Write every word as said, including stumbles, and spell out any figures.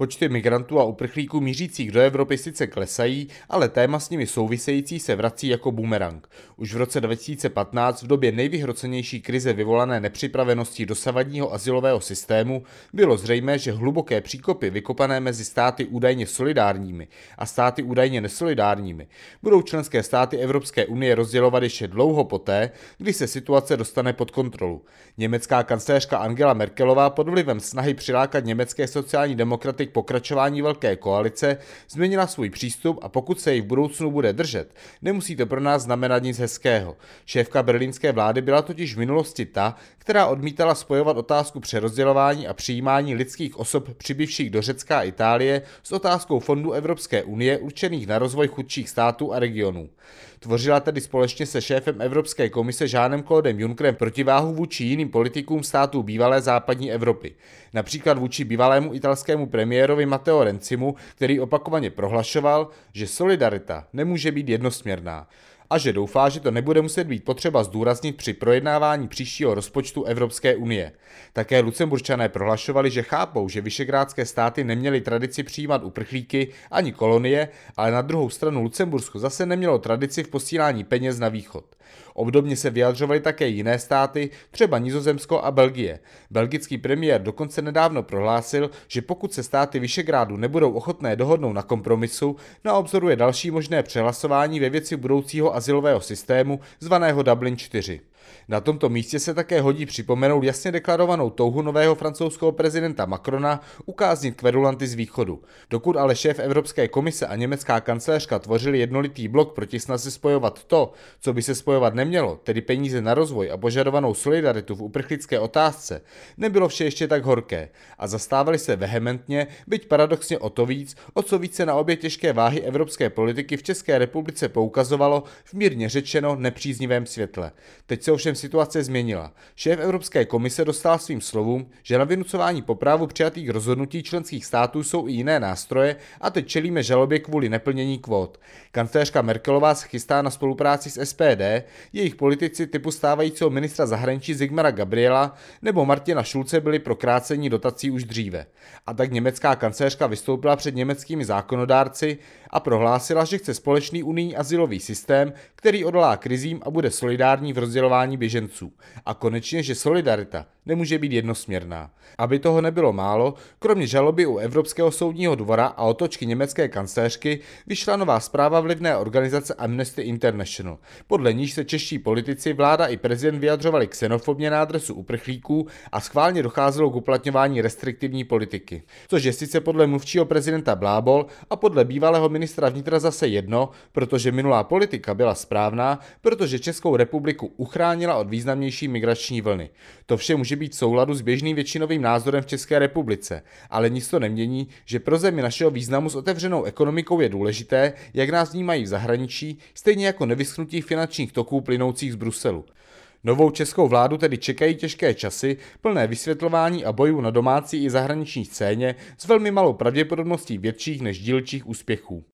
Počty migrantů a uprchlíků mířících do Evropy sice klesají, ale téma s nimi související se vrací jako bumerang. Už v roce dva tisíce patnáct, v době nejvyhrocenější krize vyvolané nepřipraveností dosavadního azylového systému, bylo zřejmé, že hluboké příkopy vykopané mezi státy údajně solidárními a státy údajně nesolidárními budou členské státy Evropské unie rozdělovat ještě dlouho poté, kdy se situace dostane pod kontrolu. Německá kancléřka Angela Merkelová pod vlivem snahy přilákat německé sociální demokraty k pokračování velké koalice změnila svůj přístup a pokud se jej v budoucnu bude držet, nemusí to pro nás znamenat nic hezkého. Šéfka berlínské vlády byla totiž v minulosti ta, která odmítala spojovat otázku přerozdělování a přijímání lidských osob přibývších do Řecka a Itálie s otázkou fondů Evropské unie určených na rozvoj chudších států a regionů. Tvořila tedy společně se šéfem Evropské komise Jeanem Claudem Junckerem protiváhu vůči jiným politikům států bývalé západní Evropy. Například vůči bývalému italskému premiérovi Matteo Renzimu, který opakovaně prohlašoval, že solidarita nemůže být jednosměrná a že doufá, že to nebude muset být potřeba zdůraznit při projednávání příštího rozpočtu Evropské unie. Také Lucemburčané prohlašovali, že chápou, že visegrádské státy neměly tradici přijímat uprchlíky ani kolonie, ale na druhou stranu Lucembursko zase nemělo tradici v posílání peněz na východ. Obdobně se vyjadřovaly také jiné státy, třeba Nizozemsko a Belgie. Belgický premiér dokonce nedávno prohlásil, že pokud se státy Visegrádu nebudou ochotné dohodnout na kompromisu, na obzoru je další možné přehlasování ve věci budoucího azylového systému zvaného Dublin čtyři. Na tomto místě se také hodí připomenout jasně deklarovanou touhu nového francouzského prezidenta Macrona ukáznit kverulanty z východu. Dokud ale šéf Evropské komise a německá kancléřka tvořili jednolitý blok proti snaze spojovat to, co by se spojovat nemělo, tedy peníze na rozvoj a požadovanou solidaritu v uprchlické otázce, nebylo vše ještě tak horké a zastávali se vehementně, byť paradoxně o to víc, o co více na obě těžké váhy evropské politiky v České republice poukazovalo v mírně řečeno nepříznivém světle. Teď se ovšem situace změnila. Šéf Evropské komise dostal svým slovům, že na vynucování po právu přijatých rozhodnutí členských států jsou i jiné nástroje a teď čelíme žalobě kvůli neplnění kvót. Kancléřka Merkelová se chystá na spolupráci s S P D, jejich politici typu stávajícího ministra zahraničí Sigmara Gabriela nebo Martina Schulze byli pro krácení dotací už dříve. A tak německá kancléřka vystoupila před německými zákonodárci a prohlásila, že chce společný unijní azylový systém, který odolá krizím a bude solidární v rozdělování běženců. A konečně, že solidarita nemůže být jednosměrná. Aby toho nebylo málo, kromě žaloby u Evropského soudního dvora a otočky německé kancléřky vyšla nová zpráva vlivné organizace Amnesty International. Podle níž se čeští politici, vláda i prezident vyjadřovali xenofobně na adresu uprchlíků a schválně docházelo k uplatňování restriktivní politiky. Což je sice podle mluvčího prezidenta blábol a podle bývalého ministra vnitra zase jedno, protože minulá politika byla správná, protože Českou republiku uchránila od významnější migrační vlny. To vše může být v souladu s běžným většinovým názorem v České republice, ale nic to nemění, že pro zemi našeho významu s otevřenou ekonomikou je důležité, jak nás vnímají v zahraničí, stejně jako nevyschnutí finančních toků plynoucích z Bruselu. Novou českou vládu tedy čekají těžké časy, plné vysvětlování a bojů na domácí i zahraniční scéně s velmi malou pravděpodobností větších než dílčích úspěchů.